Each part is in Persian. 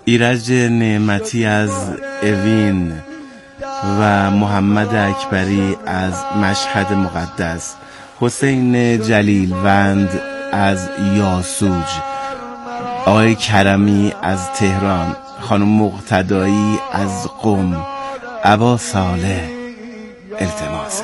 ایرج نعمتی از اوین و محمد اکبری از مشهد مقدس، حسین جلیلوند از یاسوج، آقای کرمی از تهران، خانم مقتدایی از قم، ابا صالح التماس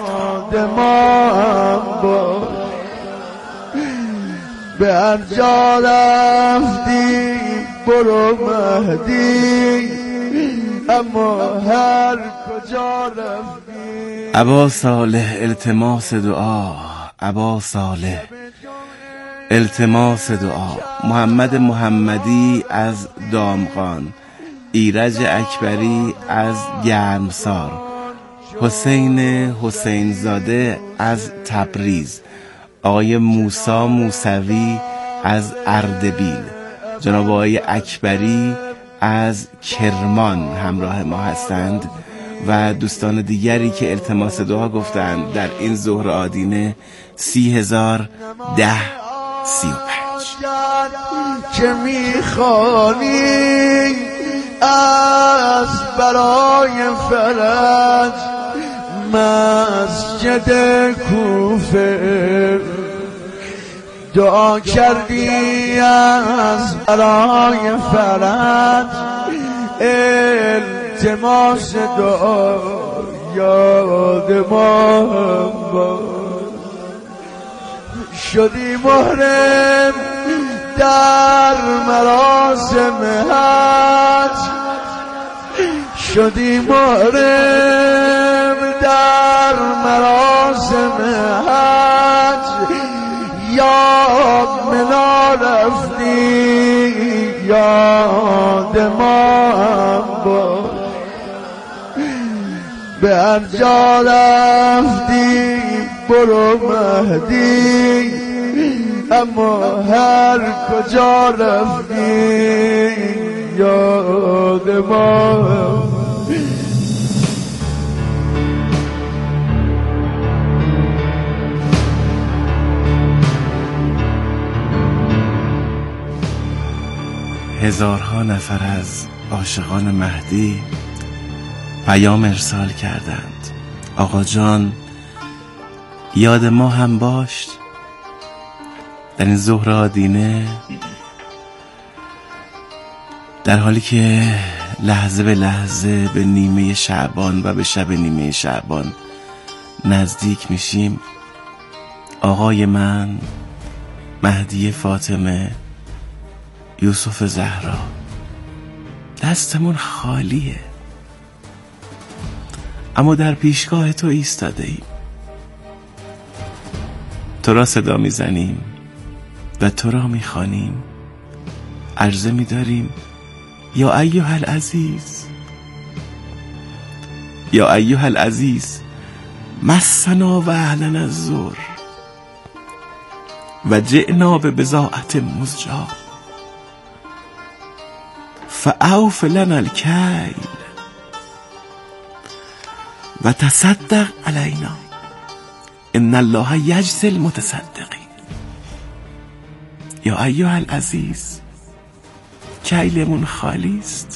به هر جا رفتی برو مهدی، اما هر کجا رفتی. ابا صالح التماس دعا، ابا صالح التماس دعا. محمد محمدی از دامغان، ایرج اکبری از گرمسار، حسین حسین زاده از تبریز، آقای موسی موسوی از اردبیل، جناب آقای اکبری از کرمان همراه ما هستند و دوستان دیگری که التماس دعا گفتند در این ظهر آدینه 30,010,35 که میخوانی از برای فرج مسجد کوفه، دعا کردی از برای فرج التماس دعا، یاد ما شدی محرم در مراسم حج، شدی محرم در مراسم حج، یاد منا رفتی یاد ما هم باش. به هر جا رفتی برو مهدی، اما هر کجا رفتی یاد ما هم. هزارها نفر از عاشقان مهدی پیام ارسال کردند. آقا جان یاد ما هم باش در این ظهر آدینه، در حالی که لحظه به لحظه به نیمه شعبان و به شب نیمه شعبان نزدیک میشیم. آقای من، مهدی فاطمه، یوسف زهرا، دستمون خالیه، اما در پیشگاه تو ایستاده ایم، تو را صدا میزنیم و تو را میخوانیم، عرضه میداریم یا ایها العزیز، یا ایها العزیز، مسنا و اهلنا الضر و جئنا به بضاعة مزجاة فاوف لنا الکیل و تصدق علینا ان الله یجزی المتصدقین. یا ایها العزیز، کیلمون خالی است.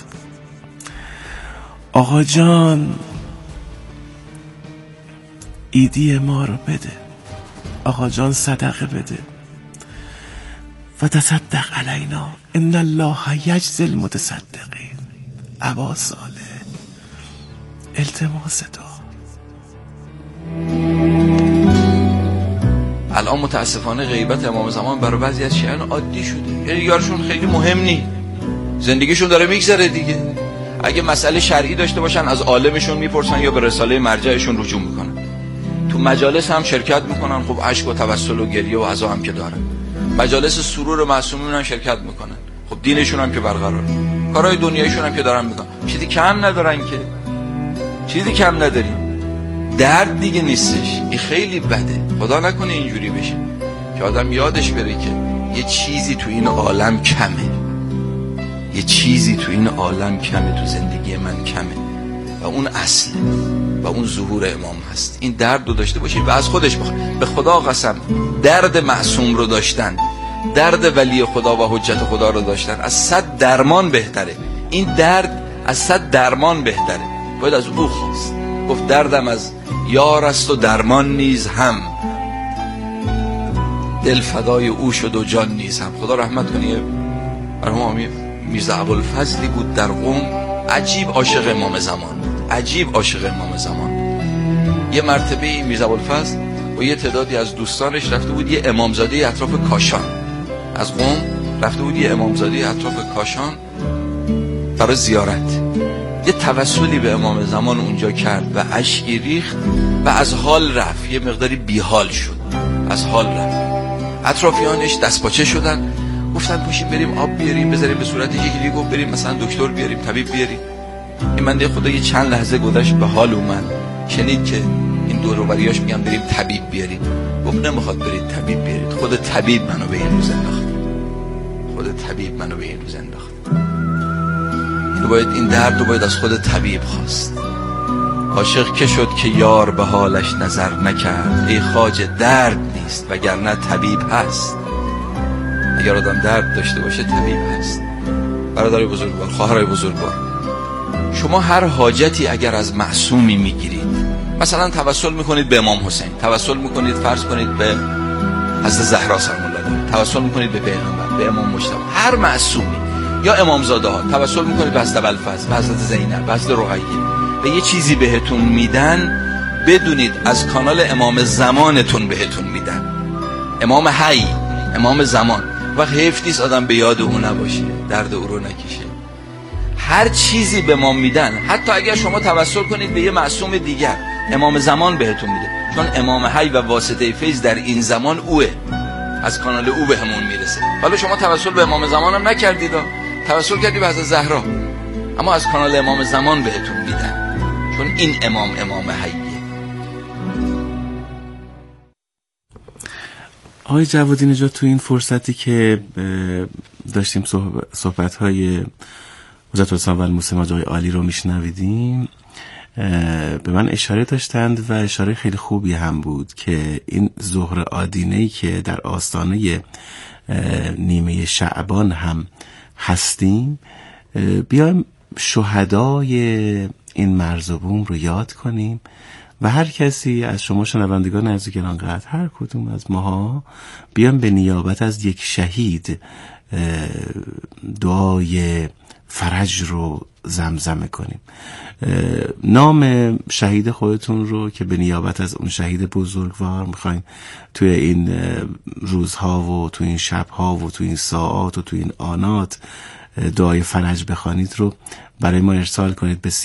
آقا جان ایدی ما رو بده، آقا جان صدقه بده و تصدق علینا ان الله یجزی المتصدقین. ابا صالح التماس دعا. الان متاسفانه غیبت امام زمان برای بعضی از شیعیان عادی شده، یعنی دیگرشون خیلی مهم نی، زندگیشون داره میگذره دیگه. اگه مسئله شرعی داشته باشن از عالمشون میپرسن یا به رساله مرجعشون رجوع میکنن. تو مجالس هم شرکت میکنن، خب اشک و توسل و گریه و عزا هم که دارن. مجالس سرور معصومین هم شرکت میکنن، خب دینشون هم که برقرار، کارهای دنیایشون هم که دارن میکنن، چیزی کم ندارن که، چیزی کم نداریم. درد دیگه نیستش. این خیلی بده، خدا نکنه اینجوری بشه که آدم یادش بره که یه چیزی تو این عالم کمه، یه چیزی تو این عالم کمه، تو زندگی من کمه و اون اصله و اون ظهور امام هست. این درد رو داشته باشید و از خودش به خدا قسم درد معصوم رو داشتن، درد ولی خدا و حجت خدا رو داشتن از 100 درمان بهتره. این درد از 100 درمان بهتره. باید از او خواست. گفت دردم از یار است و درمان نیز هم، دل فدای او شد و جان نیز هم. خدا رحمت کنه مرحوم میرزا ابوالفضلی بود در قم، عجیب عاشق امام زمان بود، عجیب عاشق امام زمان. یه مرتبه میرزا ابوالفضل و یه تعدادی از دوستانش رفته بود یه امامزاده اطراف کاشان، از قم رفته بود یه امامزاده اطراف کاشان برای زیارت. یه توسلی به امام زمان اونجا کرد و اشکی ریخت و از حال رفت، یه مقداری بیحال شد، از حال رفت. اطرافیانش دست پاچه شدن، گفتن پاشیم بریم آب بیاریم بذاریم به صورت یکی. گفت بریم مثلا دکتر بیاریم، طبیب بیاریم. این بنده خدا یه چند لحظه گذشت به حال اومد، شنید که این دور و بریاش میگن بریم طبیب بیاریم. گفت نمیخواد برید طبیب بیارید، خود طبیب منو به این روز انداخت، خود طبیب منو به این روز انداخت. این درد رو باید از خود طبیب خواست. عاشق که شد که یار به حالش نظر نکرد، ای خواجه درد نیست وگرنه طبیب هست. اگر آدم درد داشته باشه طبیب هست. برادرای بزرگوار، خواهرای بزرگوار، شما هر حاجتی اگر از معصومی میگیرید، مثلا توسل میکنید به امام حسین، توسل میکنید فرض کنید به حضرت زهرا سلام الله علیها، توسل میکنید به پیغمبر، به امام مجتبی، هر معصومی، یا امامزاده ها توسل میکنید به حضرت ابوالفضل، به حضرت زینب، به حضرت رقیه، و یه چیزی بهتون میدن، بدونید از کانال امام زمانتون بهتون میدن، امام حی، امام زمان. و حیف نیست آدم به یاد او نباشه، درد او رو نکشه. هر چیزی به ما میدن، حتی اگر شما توسل کنید به یه معصوم دیگر، امام زمان بهتون میده، چون امام حی و واسطه فیض در این زمان اوه، از کانال او به همون میرسه. حالا شما توسل به امام زمان هم نکردید، توسل کردید به حضرت زهرا، اما از کانال امام زمان بهتون میدن، چون این امام حیه. آقای جوادی نژاد، تو این فرصتی که داشتیم صحبت‌های حضرت الاسلام و المسلمین آقای عالی رو میشنویدیم، به من اشاره داشتند و اشاره خیلی خوبی هم بود که این ظهر آدینه‌ای که در آستانه نیمه شعبان هم هستیم، بیایم شهدای این مرز و بوم رو یاد کنیم و هر کسی از شما شنوندگان عزیز گرانقدر، هر کدوم از ماها بیام به نیابت از یک شهید دعای فرج رو زمزمه کنیم. نام شهید خودتون رو که به نیابت از اون شهید بزرگوار میخواین توی این روزها و توی این شبها و توی این ساعات و توی این آنات دعای فرج بخوانید رو برای ما ارسال کنید به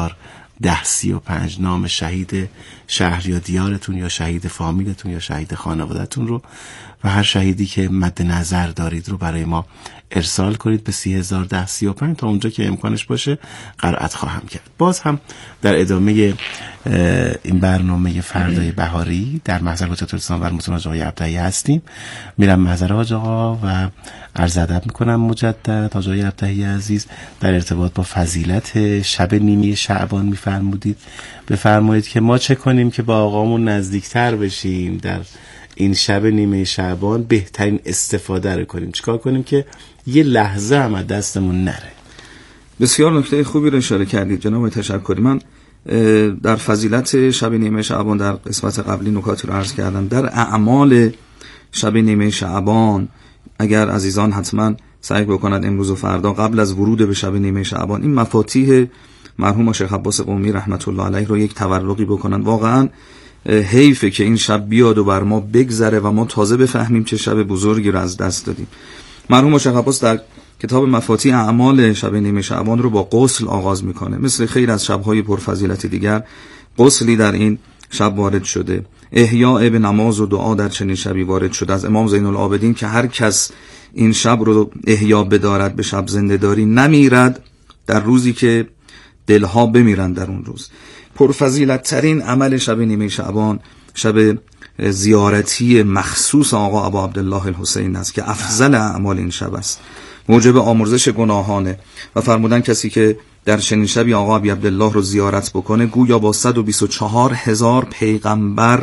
301035 نام شهید شهر یا دیارتون یا شهید فامیلتون یا شهید خانوادهتون رو و هر شهیدی که مد نظر دارید رو برای ما ارسال کنید به 301035 تا اونجا که امکانش باشه قرائت خواهم کرد. باز هم در ادامه این برنامه فردای بهاری در محضر حضرت الاسلام و المسلمین آقای عبدهی هستیم. میرم محضر حاج آقا و عرض ادب میکنم مجدد. آقای عبدهی عزیز، در ارتباط با فضیلت شب نیمه شعبان میفرمودید، بفرمایید که ما چه کنیم که با آقامون نزدیکتر بشیم در این شب نیمه شعبان، بهترین استفاده رو کنیم، چیکار کنیم که یه لحظه هم از دستمون نره؟ بسیار نکته خوبی رو اشاره کردید جناب، تشکری. من در فضیلت شب نیمه شعبان در قسمت قبلی نکاتی رو عرض کردم. در اعمال شب نیمه شعبان اگر عزیزان حتما سعی بکنند امروز و فردا قبل از ورود به شب نیمه شعبان این مفاتیح مرحوم شیخ عباس قمی رحمت الله علیه رو یک تورقی بکنن. واقعا حیفه که این شب بیاد و بر ما بگذره و ما تازه بفهمیم چه شب بزرگی رو از دست دادیم. مرحوم شیخ عباس در کتاب مفاتیح اعمال شب نیمه شعبان رو با غسل آغاز میکنه. مثل خیلی از شب‌های پرفضیلت دیگر غسلی در این شب وارد شده. احیاء به نماز و دعا در چنین شبی وارد شده از امام زین العابدین که هر کس این شب رو احیا بدارد به شب زنده داری نمیرد در روزی که دلها بمیرند در اون روز. پرفضیلت ترین عمل شب نیمه شعبان شب زیارتی مخصوص آقا ابا عبدالله الحسین است که افضل اعمال این شب است، موجب آمرزش گناهانه و فرمودن کسی که در چنین شبی آقا ابی عبدالله رو زیارت بکنه گویا با 124,000 پیغمبر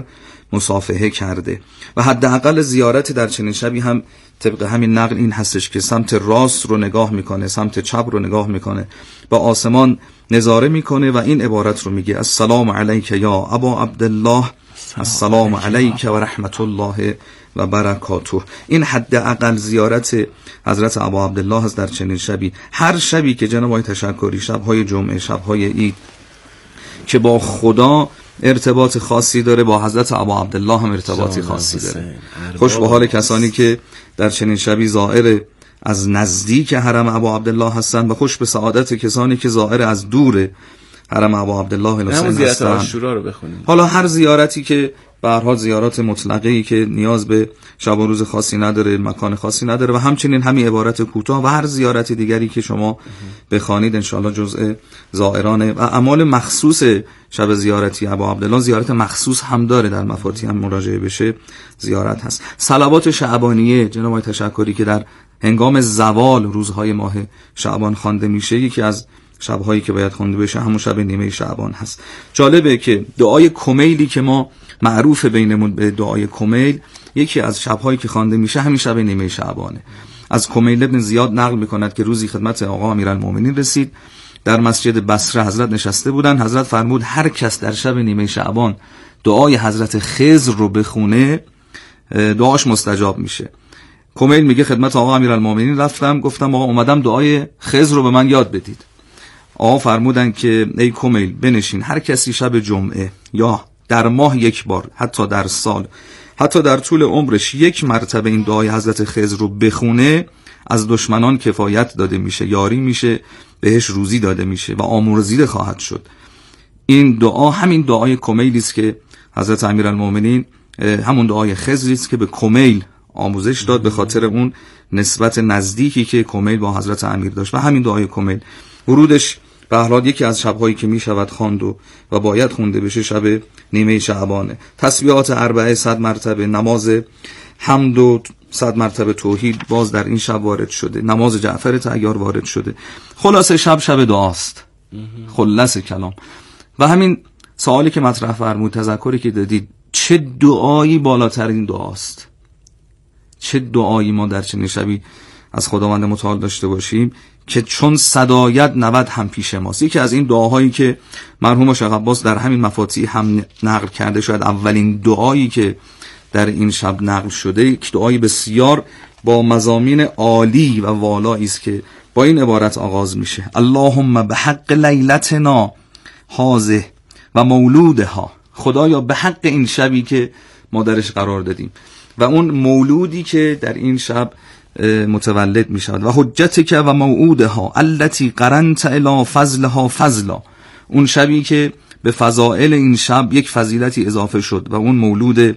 مصافحه کرده. و حداقل زیارت در چنین شبی هم طبق همین نقل این هستش که سمت راست رو نگاه میکنه، سمت چپ رو نگاه میکنه، با آسمان نظاره میکنه و این عبارت رو میگه: السلام علیک یا ابا عبدالله، السلام علیک و رحمت الله و برکاته. این حداقل زیارت حضرت ابا عبدالله هست در چنین شبی. هر شبی که جناب آقای تشکری، شبهای جمعه، شبهای عید، که با خدا ارتباط خاصی داره، با حضرت ابا عبدالله هم ارتباطی خاصی داره. خوش به حال کسانی که در چنین شبی زائر از نزدیک حرم ابا عبدالله هستند و خوش به سعادت کسانی که زائر از دور حرم ابا عبدالله الحسین هستند. حالا هر زیارتی که به هر حال زیارات مطلقه‌ای که نیاز به شب و روز خاصی نداره، مکان خاصی نداره، و همچنین همین عبارت کوتاه و هر زیارت دیگری که شما بخوانید انشاءالله جزء زائران و اعمال مخصوص شب زیارتی ابا عبدالله. زیارت مخصوص هم داره، در مفاتیح هم مراجعه بشه زیارت هست. صلوات شعبانیه جناب آقای تشکری که در هنگام زوال روزهای ماه شعبان خوانده میشه، یکی از شب‌هایی که باید خوانده بشه همون شب نیمه شعبان هست. جالبه که دعای کمیلی که ما معروف بینمون به دعای کمیل، یکی از شب‌هایی که خوانده میشه همین شب نیمه شعبانه. از کمیل ابن زیاد نقل میکند که روزی خدمت آقا امیرالمومنین رسید، در مسجد بصره حضرت نشسته بودن. حضرت فرمود هر کس در شب نیمه شعبان دعای حضرت خضر رو بخونه دعاش مستجاب میشه. کمیل میگه خدمت آقا امیرالمومنین رفتم، گفتم آقا اومدم دعای خضر رو به من یاد بدید. آقا فرمودن که ای کمیل بنشین، هر کسی شب جمعه یا در ماه یک بار، حتی در سال، حتی در طول عمرش یک مرتبه این دعای حضرت خضر رو بخونه، از دشمنان کفایت داده میشه، یاری میشه، بهش روزی داده میشه و آمرزیده خواهد شد. این دعا همین دعای کمیلی است که حضرت امیرالمومنین، همون دعای خضری است که به کمیل آموزش داد به خاطر اون نسبت نزدیکی که کمیل با حضرت امیر داشت. و همین دعای کمیل ورودش به هر حال یکی از شب‌هایی که میشود خواند و باید خونده بشه شب نیمه شعبانه. تسبیحات 400 مرتبه، نماز حمد و 100 مرتبه توحید باز در این شب وارد شده، نماز جعفر طیار وارد شده. خلاصه شب دعاست، خلاصه کلام. و همین سوالی که مطرح فرمود، تذکری که دادید، چه دعایی بالاترین دعاست؟ چه دعایی ما در چنین شبی از خداوند متعال داشته باشیم که چون صدایت 90 هم پیش ماست. یکی از این دعاهایی که مرحوم شیخ عباس در همین مفاتیح هم نقل کرده، شاید اولین دعایی که در این شب نقل شده، یک دعای بسیار با مضامین عالی و والایی است که با این عبارت آغاز میشه: اللهم بحق لیلتنا هذه و مولودها. خدایا به حق این شبی که ما درش قرار دادیم و اون مولودی که در این شب متولد می شود، و حجتک و موعودها التي قرنت الی فضلها فضلا، اون شبی که به فضائل این شب یک فضیلتی اضافه شد و اون مولود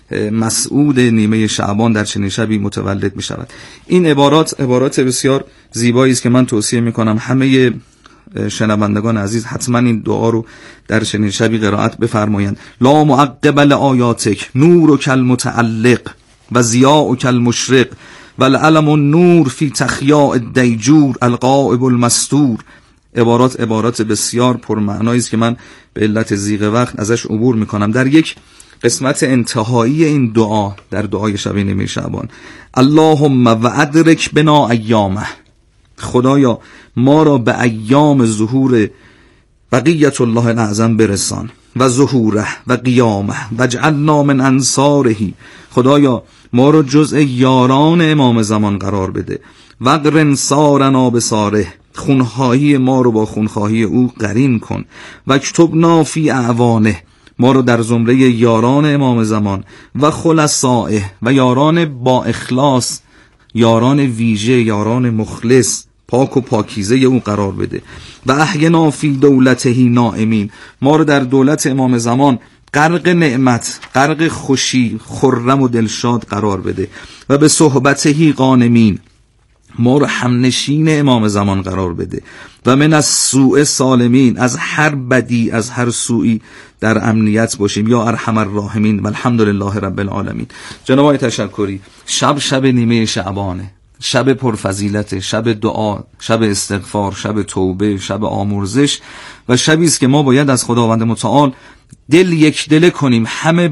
مسعود نیمه شعبان در چنین شبی متولد می شود. این عبارات بسیار زیبایی است که من توصیه می کنم همه شنوندگان عزیز حتما این دعا رو در چنین شبی قرائت بفرمایند. لا معقب لآیاتک نورک المتعلق و ضیاءک المشرق و العلم النور فی تخیاء الدیجور الغائب المستور. عبارات بسیار پرمعنایی است که من به علت ضیق وقت ازش عبور میکنم. در یک قسمت انتهایی این دعا، در دعای شب نیمه شعبان: اللهم و ادرک بنا ایامه، خدایا ما را به ایام ظهور بقیت الله الاعظم برسان، و ظهوره و قیامه و اجعلنا من انصاره، خدایا ما را جزء یاران امام زمان قرار بده، و قرن سارنا بساره، خونخواهی ما رو با خونخواهی او قرین کن، و اکتبنا فی اعوانه، ما رو در زمره یاران امام زمان، و خلصائه و یاران با اخلاص، یاران ویژه، یاران مخلص پاک و پاکیزه او قرار بده، و احینا فی دولته نائمین، ما رو در دولت امام زمان غرق نعمت، غرق خوشی، خرم و دلشاد قرار بده، و به صحبته غانمین، ما رو همنشین امام زمان قرار بده، و من از سوء سالمین، از هر بدی، از هر سوئی در امنیت باشیم، یا ارحم الراحمین و الحمدلله رب العالمین. جناب آقای تشکری، شب نیمه شعبانه، شب پرفضیلت، شب دعا، شب استغفار، شب توبه، شب آمرزش، و شبی است که ما باید از خداوند متعال دل یک دله کنیم، همه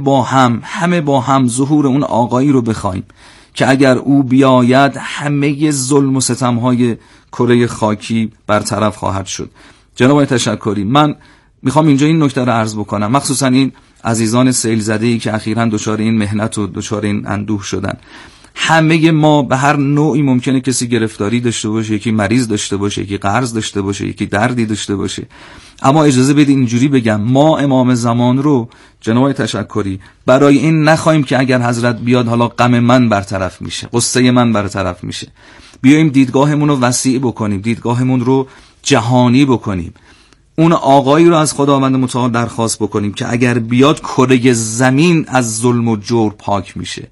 با هم ظهور اون آقایی رو بخوایم که اگر او بیاید همه ظلم و ستمهای کره خاکی برطرف خواهد شد. جناب تشکری، من میخوام اینجا این نکته رو عرض بکنم، مخصوصا این عزیزان سیل زده‌ای که اخیراً دچار این محنت و دچار این اندوه شدن. همه ما به هر نوعی ممکنه کسی گرفتاری داشته باشه، یکی مریض داشته باشه، یکی قرض داشته باشه، یکی دردی داشته باشه، اما اجازه بدید اینجوری بگم، ما امام زمان رو جناب تشکری برای این نخواهیم که اگر حضرت بیاد حالا غم من برطرف میشه، قصه من برطرف میشه. بیایم دیدگاهمون رو وسیع بکنیم، دیدگاهمون رو جهانی بکنیم، اون آقایی رو از خداوند متعال درخواست بکنیم که اگر بیاد کره زمین از ظلم و جور پاک میشه،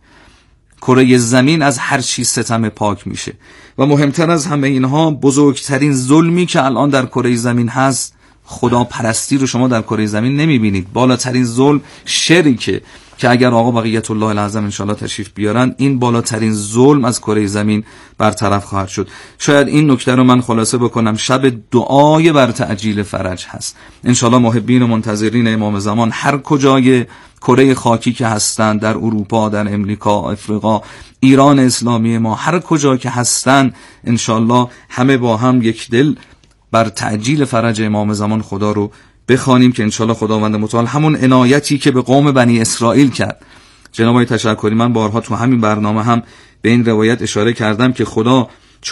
کره زمین از هر چیز ستم پاک میشه. و مهمتر از همه اینها، بزرگترین ظلمی که الان در کره زمین هست، خدا پرستی رو شما در کره زمین نمیبینید. بالاترین ظلم شرکه که اگر آقا بقیت الله الاعظم انشالله تشریف بیارن، این بالاترین ظلم از کره زمین برطرف خواهد شد. شاید این نکته رو من خلاصه بکنم، شب دعای بر تعجیل فرج هست. انشالله محبین و منتظرین امام زمان هر کجای کره خاکی که هستند، در اروپا، در امریکا، افریقا، ایران اسلامی ما، هر کجا که هستند، انشالله همه با هم یک دل بر تعجیل فرج امام زمان خدا رو بخوانیم که انشالله خداوند متعال همون عنایتی که به قوم بنی اسرائیل کرد. جناب تشکری، من بارها تو همین برنامه هم به این روایت اشاره کردم که خدا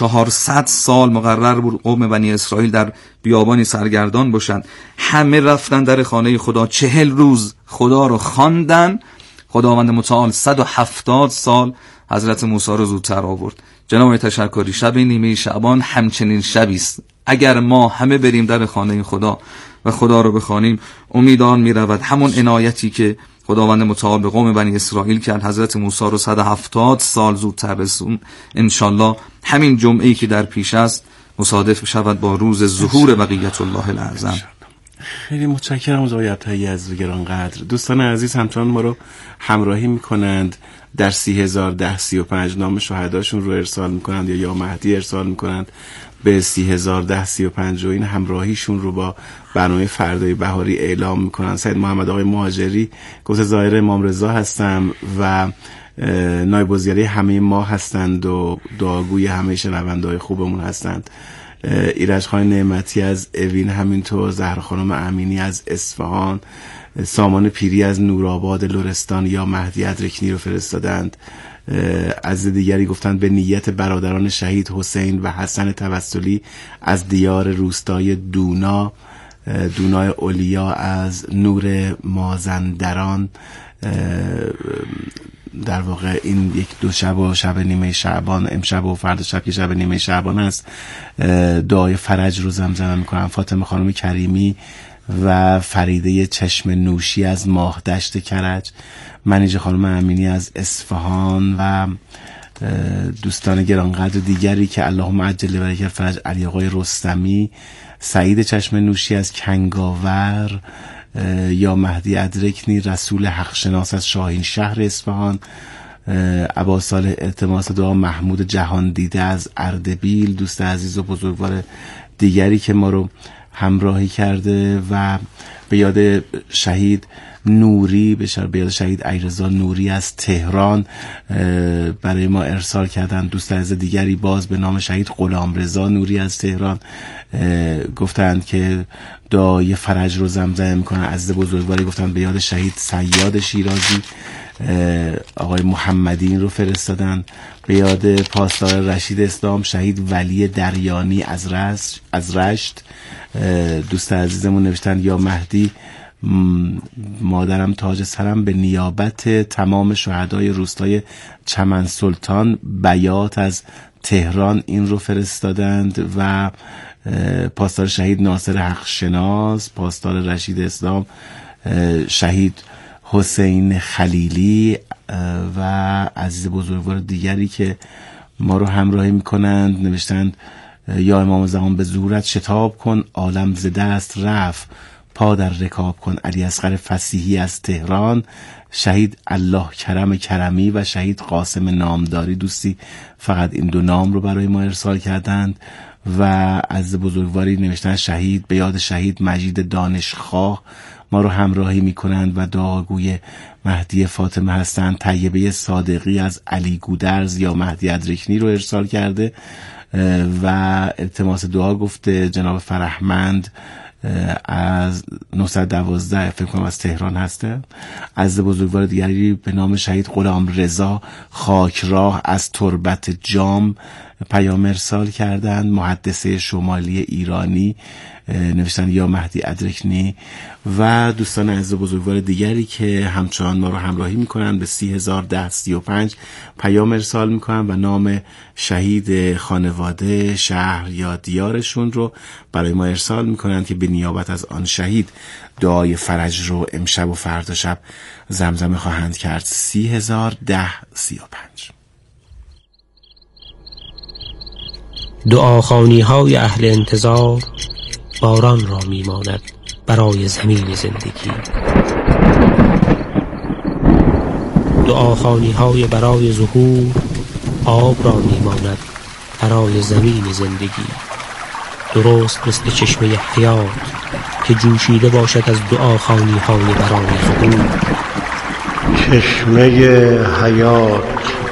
400 سال مقرر بود قوم بنی اسرائیل در بیابانی سرگردان باشند، همه رفتن در خانه خدا، 40 روز خدا رو خواندن، خداوند متعال 170 سال حضرت موسی رو زودتر آورد. جناب تشکری، شب نیمه شعبان همچنین شبی است. اگر ما همه بریم در خانه خدا و خدا رو بخوانیم، امیدان میرود همون عنایتی که خداوند متعال به قوم بنی اسرائیل کرد، حضرت موسی رو 170 سال زودتر رسون. انشالله همین جمعه‌ای که در پیش است مصادف شود با روز ظهور بقیت الله الاعظم. خیلی متشکرم از آقای عبدالحی از گرانقدر. دوستان عزیز همچنان ما رو همراهی میکنند، در 301035 نام شهداشون رو ارسال میکنند یا مهدی ارسال میکنند به 301035 و این همراهیشون رو با برنامه فردای بهاری اعلام میکنن. سید محمد آقای مهاجری گفت ظاهر امام رضا هستم و نایب وزیری همه ما هستند و دعاگوی همه شنونده‌های خوبمون هستند. ایرج خان نعمتی از اوین، همینطور زهرا خانم امینی از اصفهان، سامان پیری از نورآباد لرستان یا مهدی ادرکنی رو فرستادند. از دیگری گفتند به نیت برادران شهید حسین و حسن توسلی از دیار روستای دونای اولیا از نور مازندران. در واقع این یک دو شب و شب نیمه شعبان، امشب و فردا شب که شب نیمه شعبان است، دعای فرج رو زمزمه میکنم. فاطمه خانم کریمی و فریده چشم نوشی از ماهدشت کرج، منیژه خانم امینی از اصفهان و دوستان گرانقدر دیگری که اللهم عجل بریک فرج، علی آقای رستمی، سعید چشم نوشی از کنگاور یا مهدی ادرکنی، رسول حق شناس از شاهین شهر اصفهان، ابا صالح التماس دعا، محمود جهان دیده از اردبیل، دوست عزیز و بزرگوار دیگری که ما رو همراهی کرده و به یاد شهید نوری، به یاد شهید علیرضا نوری از تهران برای ما ارسال کردن. دوست عزیز دیگری باز به نام شهید غلامرضا نوری از تهران گفتند که دعای فرج رو زمزمه میکنن. عزیز بزرگواری گفتند به یاد شهید صیاد شیرازی، آقای محمدی رو فرستادن. به یاد پاسدار رشید اسلام شهید ولی دریانی از رشت، دوست عزیزمون نوشتن یا مهدی مادرم تاج سرم به نیابت تمام شهدای روستای چمن سلطان بیات از تهران این رو فرستادند. و پاسدار شهید ناصر حق شناس، پاسدار رشید اسلام شهید حسین خلیلی و عزیز بزرگوار دیگری که ما رو همراهی میکنند نوشتند یا امام زمان به ظهورت شتاب کن، عالم ز دست رفت پا در رکاب کن. علی اصغر فصیحی از تهران، شهید الله کرم کرمی و شهید قاسم نامداری، دوستی فقط این دو نام رو برای ما ارسال کردند. و از بزرگواری نوشتن شهید به یاد شهید مجید دانشخواه، ما رو همراهی میکنند و دعاگوی مهدی فاطمه هستند. طیبه صادقی از علی گودرز یا مهدی ادرکنی رو ارسال کرده و التماس دعا گفته. جناب فرهمند از 912 فکر کنم از تهران هسته. از بزرگوار دیگری به نام شهید غلام رضا خاکراه از تربت جام پیام ارسال کردند. محدثه شمالی ایرانی نوشتن یا مهدی ادرکنی و دوستان عزیز بزرگوار دیگری که همچنان ما رو همراهی میکنن به 301035 پیام ارسال میکنن و نام شهید، خانواده، شهر یا دیارشون رو برای ما ارسال میکنن که به نیابت از آن شهید دعای فرج رو امشب و فردا شب زمزمه خواهند کرد. 301035. دعاخوانی اهل انتظار باران را میماند برای زمین زندگی. دعاخوانی برای ظهور آب را میماند برای زمین زندگی. درست مثل چشمه حیات که جوشیده باشد از دعاخوانی برای ظهور. چشمه حیات.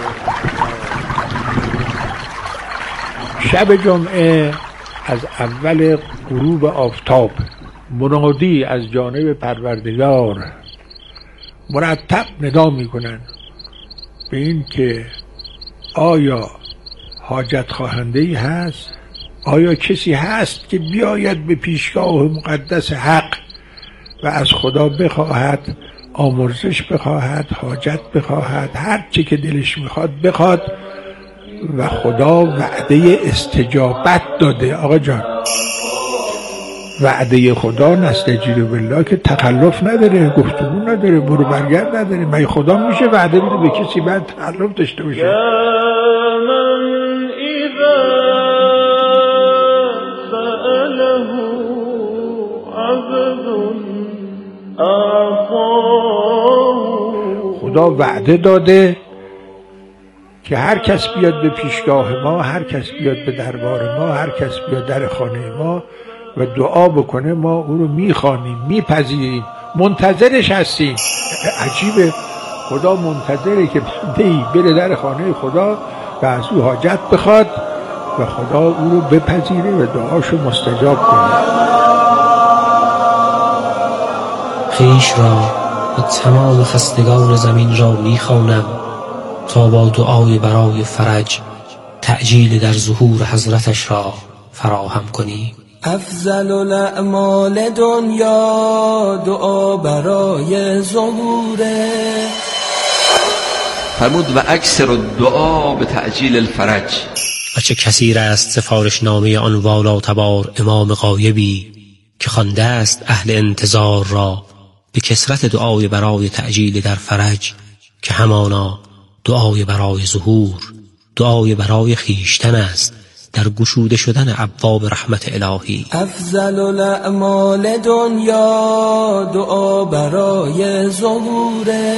شب جمعه از اول غروب آفتاب منادی از جانب پروردگار مرتب ندا میکنن به این که آیا حاجت خواهنده‌ای هست؟ آیا کسی هست که بیاید به پیشگاه مقدس حق و از خدا بخواهد، آمرزش بخواهد، حاجت بخواهد، هر چی که دلش میخواد بخواد و خدا وعده استجابت داده. آقا جان، وعده خدا نستجیب بالله که تخلف نداره، گفتگو نداره، برو برگرد نداره. مگه خدا میشه وعده بده به کسی بعد تخلف داشته باشه؟ خدا وعده داده که هر کس بیاد به پیشگاه ما، هر کس بیاد به دربار ما، هر کس بیاد در خانه ما و دعا بکنه، ما او رو میخوانیم، میپذیریم، منتظرش هستیم. عجیبه، خدا منتظره که بنده‌ای بره در خانه خدا و از او حاجت بخواد و خدا او رو بپذیره و دعاشو مستجاب کنه. خویش را و تمام خستگان زمین را میخوانم تا با دعای برای فرج تعجیل در ظهور حضرتش را فراهم کنیم. افضل الاعمال دنیا دعا برای ظهوره. فرمود و اکثر الدعا به تعجیل الفرج. و چه کثیر است سفارش نامه آن والاتبار امام غایبی که خوانده است اهل انتظار را به کثرت دعای برای تعجیل در فرج، که همانا دعای برای ظهور، دعای برای خیشتن است در گشوده شدن ابواب رحمت الهی. افضل الاعمال دنیا دعا برای ظهوره.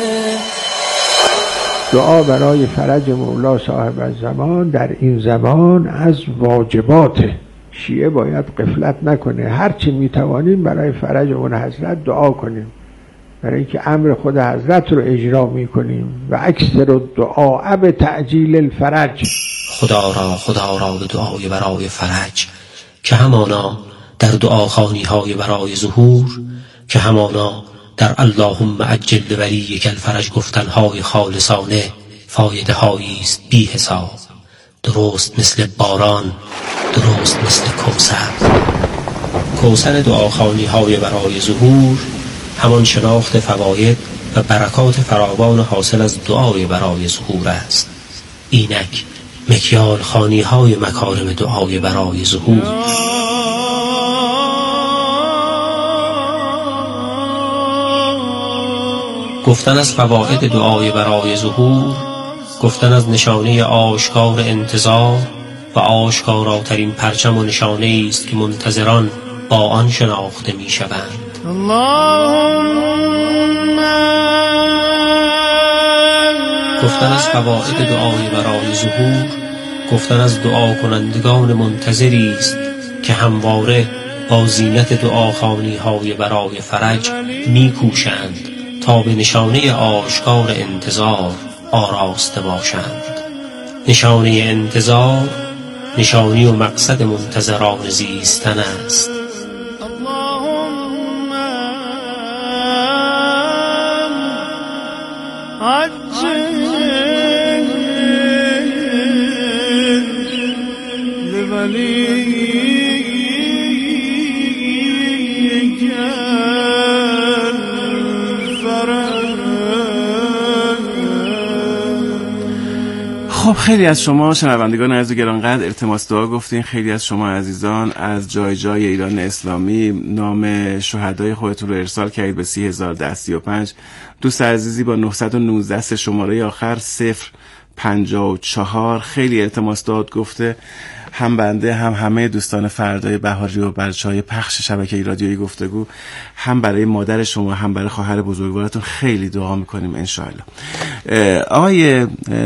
دعا برای فرج مولا صاحب الزمان در این زمان از واجباته. شیعه باید غفلت نکنه، هرچی میتوانیم برای فرج اون حضرت دعا کنیم، برای اینکه امر خود حضرت رو اجرا میکنیم. و اکثر الدعاء به تعجیل الفرج. خدا را به دعای برای فرج، که همانا در دعاخوانی برای ظهور، که همانا در اللهم عجل ولیک الفرج گفتنهای خالصانه فایده هایی است بی حساب. درست مثل باران، درست مثل کوثر دعاخوانی برای ظهور همان شناخت فواید و برکات فراوان حاصل از دعای برای ظهور است. اینک مکیال خوانی های مکارم دعای برای ظهور. گفتن از فواید دعای برای ظهور، گفتن از نشانه آشکار انتظار و آشکاراترین پرچم و نشانه است که منتظران با آن شناخته می شوند. گفتن از فواید دعای برای ظهور، گفتن از دعا کنندگان منتظری است که همواره با زینت دعاخوانی های برای فرج می کوشند تا به نشانه آشکار انتظار آراسته باشند. نشانه انتظار نشانی و مقصد منتظران زیستن است. اللهم عجل لولیک الفرج. خب خیلی از شما شنوندگان عزیز گرانقدر التماس دعا گفتین. خیلی از شما عزیزان از جای جای ایران اسلامی نام شهدای خودتون رو ارسال کردید به 301035. دوست عزیزی با 919 شماره آخر 054 خیلی التماس دعا گفته. هم بنده هم همه دوستان فردای بهاری و بچه‌های پخش شبکه رادیویی گفتگو، هم برای مادر شما هم برای خواهر بزرگوارتون خیلی دعا میکنیم انشاءالله. آقای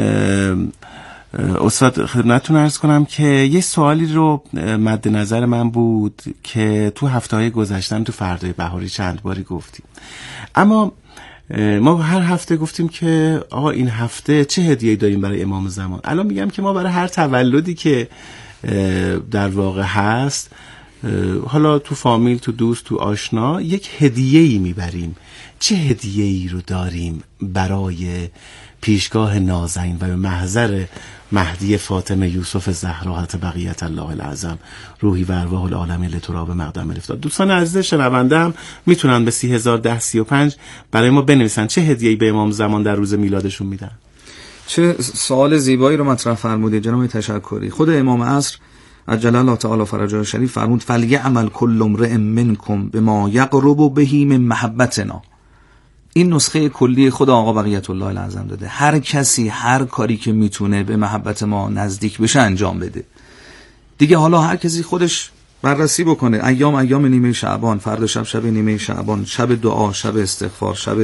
استاد خدمتتون عرض کنم که یه سوالی رو مد نظر من بود که تو هفته‌های گذشتم تو فردای بهاری چند باری گفتیم، اما ما هر هفته گفتیم که آقا این هفته چه هدیه‌ای داریم برای امام زمان. الان میگم که ما برای هر تولدی که در واقع هست، حالا تو فامیل، تو دوست، تو آشنا، یک هدیه‌ای میبریم. چه هدیه‌ای رو داریم برای پیشگاه نازنین و به محضر مهدی فاطمه یوسف زهرا حضرت بقیت الله العظم روحی و ارواح العالمین لتراب مقدم الافتاد. دوستان عزیز شنونده هم میتونن به 301035 برای ما بنویسن چه هدیه‌ای به امام زمان در روز میلادشون میدن. چه سوال زیبایی رو مطرح فرمودید جناب تشکری. خود امام عصر عجل الله تعالی فرجه شریف فرمود فلیعمل کل امرئ منکم بما یقرب به من محبتنا. این نسخه کلی خود آقا بقیت الله العظم داده. هر کسی هر کاری که میتونه به محبت ما نزدیک بشه انجام بده. دیگه حالا هر کسی خودش بررسی بکنه. ایام نیمه شعبان، فردا شب نیمه شعبان، شب دعا، شب استغفار، شب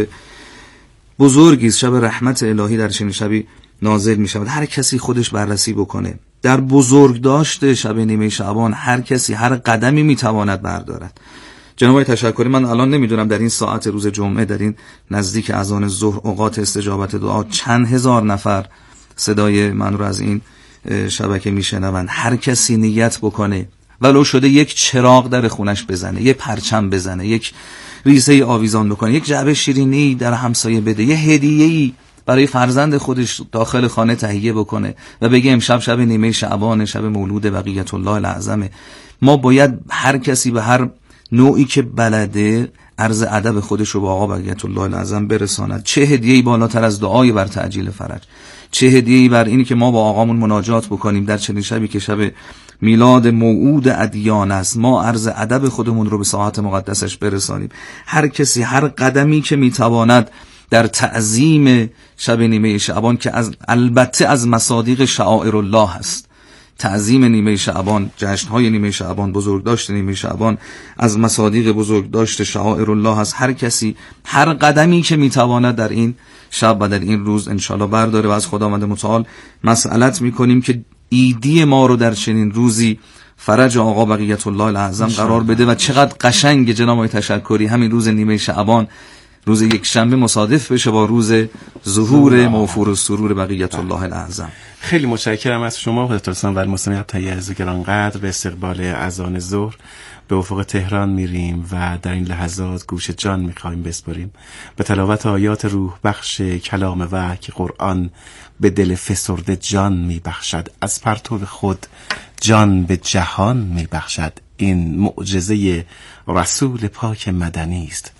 بزرگی، شب رحمت الهی در چنین شبی نازل می شود. هر کسی خودش بررسی بکنه. در بزرگ داشته شب نیمه شعبان هر کسی هر قدمی می تواند بردارد. جناب تشکری، من الان نمیدونم در این ساعت روز جمعه، در این نزدیک اذان ظهر، اوقات استجابت دعا، چند هزار نفر صدای من رو از این شبکه میشنوند. هر کسی نیت بکنه ولو شده یک چراغ در خونش بزنه، یک پرچم بزنه، یک ریزه آویزان بکنه، یک جعبه شیرینی در همسایه بده، یه هدیه‌ای برای فرزند خودش داخل خانه تهیه بکنه و بگه امشب شب نیمه شعبان، شب مولود بقیت الله العظم. ما باید هر کسی به هر نوعی که بلده عرض ادب خودش رو با آقا بقیت الله العظم برساند. چه هدیه‌ای بالاتر از دعای بر تعجیل فرج، چه هدیه‌ای بر اینی که ما با آقامون مناجات بکنیم در چنین شبی که شب میلاد موعود ادیان است. ما عرض ادب خودمون رو به ساعت مقدسش برسانیم. هر کسی هر قدمی که میتواند در تعظیم شب نیمه شعبان که البته از مصادیق شعائر الله است. تعظیم نیمه شعبان، جشن‌های نیمه شعبان، بزرگداشت نیمه شعبان از مصادیق بزرگداشت شعائر الله است. هر کسی هر قدمی که میتواند در این شب و در این روز انشالله برداره و از خداوند متعال مسئلت میکنیم که ایدی ما رو در چنین روزی فرج آقا بقیت الله العظم قرار بده. و چقدر قشنگ جناب تشکری همین روز نیمه شعبان، روز یک شنبه مصادف بشه با روز ظهور موفور السرور بقیت الله العظم. خیلی متشکرم از شما خدمتتون و المستمعین تایید گرانقدر. به استقبال اذان ظهر به افق تهران میریم و در این لحظات گوش جان میخوایم بسپاریم به تلاوت آیات روح بخش کلام وحی که قرآن به دل فسرده جان میبخشد، از پرتو خود جان به جهان میبخشد. این معجزه رسول پاک مدنی است،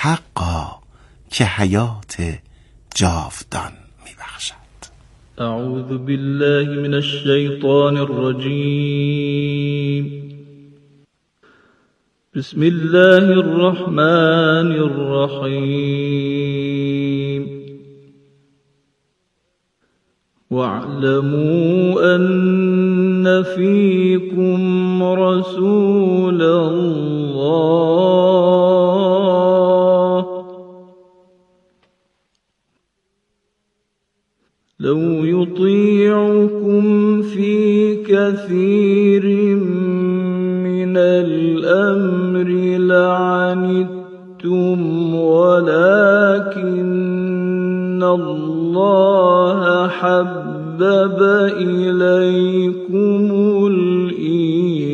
حقا که حیات جاودان میبخشد. اعوذ بالله من الشیطان الرجیم. بسم الله الرحمن الرحیم. واعلموا ان فیکم رسول الله لو يطيعكم في كثير من الأمر حبب إليكم